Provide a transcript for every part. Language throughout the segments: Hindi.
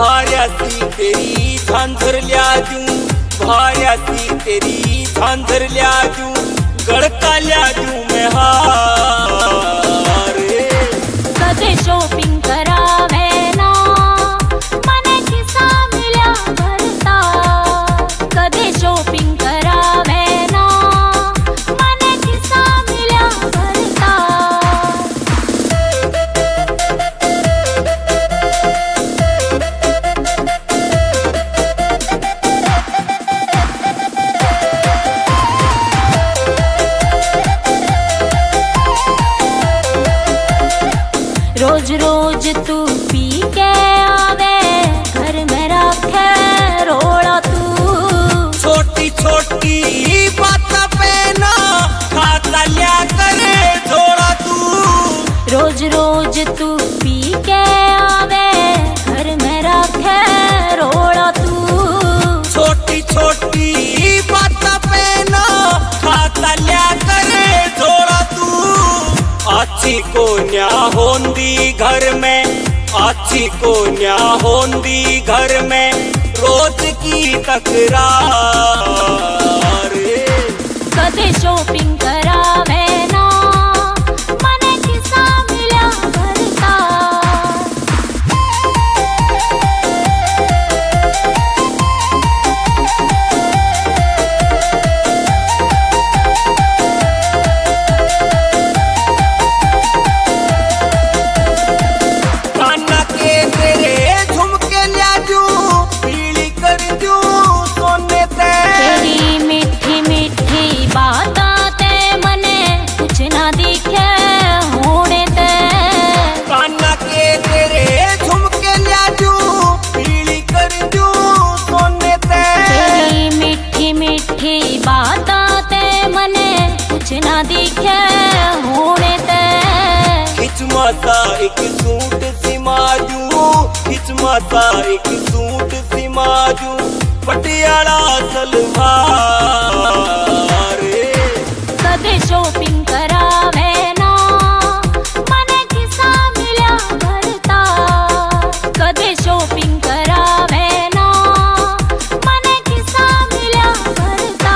भार्यासी तेरी झांझर ल्या दूं, भार्यासी तेरी झांझर ल्या दूं, गड़का ल्या दूं मैं हार। कदे शॉपिंग करावे ना मने खिसा मिल्या भरता, कदे शॉपिंग करावे ना मने खिसा मिल्या भरता। रोज रोज तू पी के आवे, घर में रखे रोड़ा तू। छोटी छोटी बात पे ना खाता लिया करे थोड़ा तू। रोज रोज तू पी के आवे, घर में रखे रोड़ा तू। छोटी छोटी बात पे ना खाता लिया करे थोड़ा तू। अच्छी को न्या होंदी घर में, अच्छी को न्या होंदी घर में, रोज की तकरार। कदे शॉपिंग करावे ना मने खिसा मिल्या भरता। काना के तेरे झुमके ल्या दूं, पीली कर दूं सोने ते। तेरी मीठी मीठी बातां ते मने कुछ ना दिखे होने ते। काना के तेरे झुमके ल्या दूं, पीली कर दूं सोने ते। तेरी मीठी मीठी बातां ते मने कुछ ना दिखे होने ते। खिचमाता एक सूट सिमा दूं, खिचमाता एक सूट सिमा दूं, पटियाला सलवार। कदे शॉपिंग करावे ना मने खिसा मिल्या भरता, कदे शॉपिंग करावे ना मने खिसा मिल्या भरता।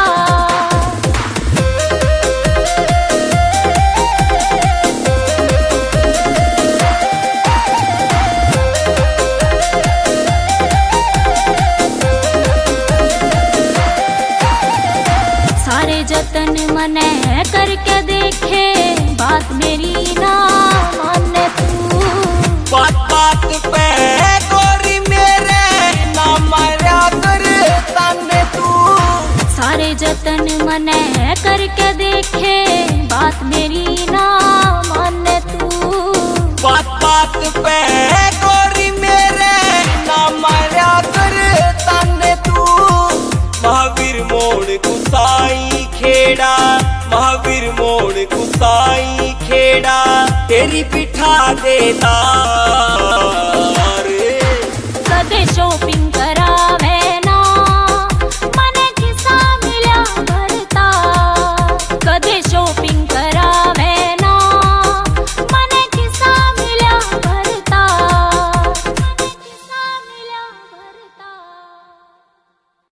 सारे जतन मने करके देखे, बात मेरी ना माने तू। बात बात पे गोरी मेरे ना मारा कर ताने तू। सारे जतन मने करके देखे, बात मेरी ना माने तू। बात बात पे गोरी मेरे ना मारा कर ताने तू। महावीर मोड़ गुसाई खेड़ा, महावीर मोड़ गुसाई खेड़ा, तेरी पिठा देता। कदे शॉपिंग करावे